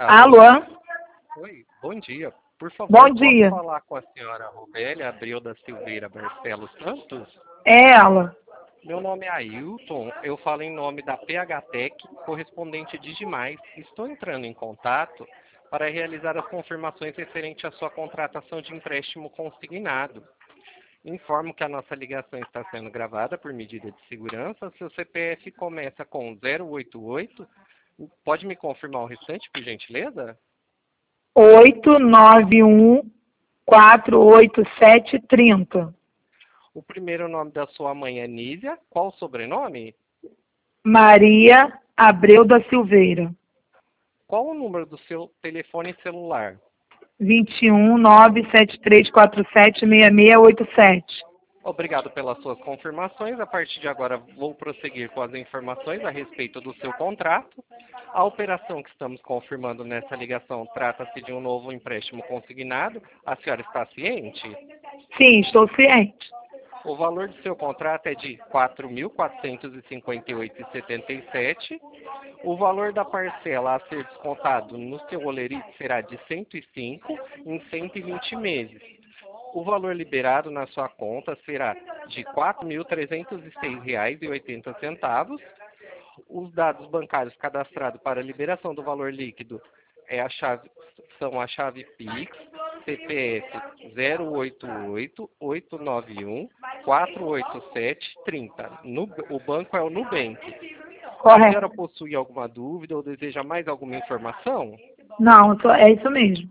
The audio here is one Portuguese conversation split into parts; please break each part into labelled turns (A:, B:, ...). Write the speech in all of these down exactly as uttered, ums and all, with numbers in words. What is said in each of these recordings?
A: Alô?
B: Alô?
A: Oi, bom dia. Por favor,
B: Bom
A: posso
B: dia.
A: falar com a senhora Robélia Abreu da Silveira Barcelos Santos?
B: É ela.
A: Meu nome é Ailton, eu falo em nome da P H Tech, correspondente de Digimais. Estou entrando em contato para realizar as confirmações referentes à sua contratação de empréstimo consignado. Informo que a nossa ligação está sendo gravada por medida de segurança. Seu C P F começa com zero oito oito. Pode me confirmar o restante, por gentileza?
B: oito nove um quatro oito sete trinta.
A: O primeiro nome da sua mãe é Nízia. Qual o sobrenome?
B: Maria Abreu da Silveira.
A: Qual o número do seu telefone celular?
B: vinte e um nove sete três quatro sete seis seis oito sete.
A: Obrigado pelas suas confirmações. A partir de agora, vou prosseguir com as informações a respeito do seu contrato. A operação que estamos confirmando nessa ligação trata-se de um novo empréstimo consignado. A senhora está ciente?
B: Sim, estou ciente.
A: O valor do seu contrato é de quatro mil quatrocentos e cinquenta e oito reais e setenta e sete centavos. O valor da parcela a ser descontado no seu holerite será de cento e cinco em cento e vinte meses. O valor liberado na sua conta será de quatro mil trezentos e seis reais e oitenta centavos. Os dados bancários cadastrados para a liberação do valor líquido é a chave, são a chave Pix, C P F zero oito oito oito nove um quatro oito sete trinta. No, o banco é o Nubank. A
B: Correto.
A: senhora possui alguma dúvida ou deseja mais alguma informação?
B: Não, tô- é isso mesmo.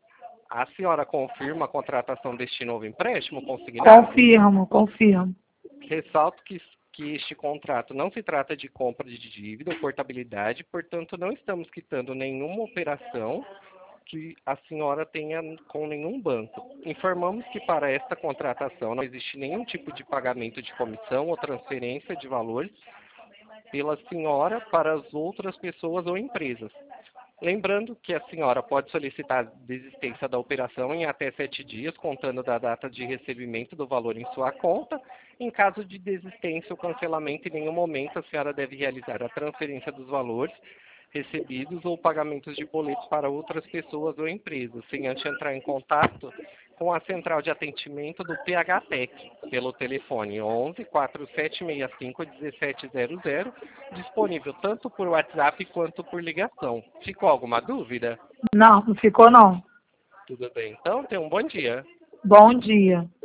A: A senhora confirma a contratação deste novo empréstimo consignado?
B: Confirmo, confirmo.
A: Ressalto que, que este contrato não se trata de compra de dívida ou portabilidade, portanto, não estamos quitando nenhuma operação que a senhora tenha com nenhum banco. Informamos que para esta contratação não existe nenhum tipo de pagamento de comissão ou transferência de valores pela senhora para as outras pessoas ou empresas. Lembrando que a senhora pode solicitar a desistência da operação em até sete dias, contando da data de recebimento do valor em sua conta. Em caso de desistência ou cancelamento, em nenhum momento a senhora deve realizar a transferência dos valores recebidos ou pagamentos de boletos para outras pessoas ou empresas, sem antes entrar em contato com a central de atendimento do P H Tech, pelo telefone onze, quatro sete seis cinco, um sete zero zero, disponível tanto por WhatsApp quanto por ligação. Ficou alguma dúvida?
B: Não, não ficou não.
A: Tudo bem, então tenha um bom dia.
B: Bom dia.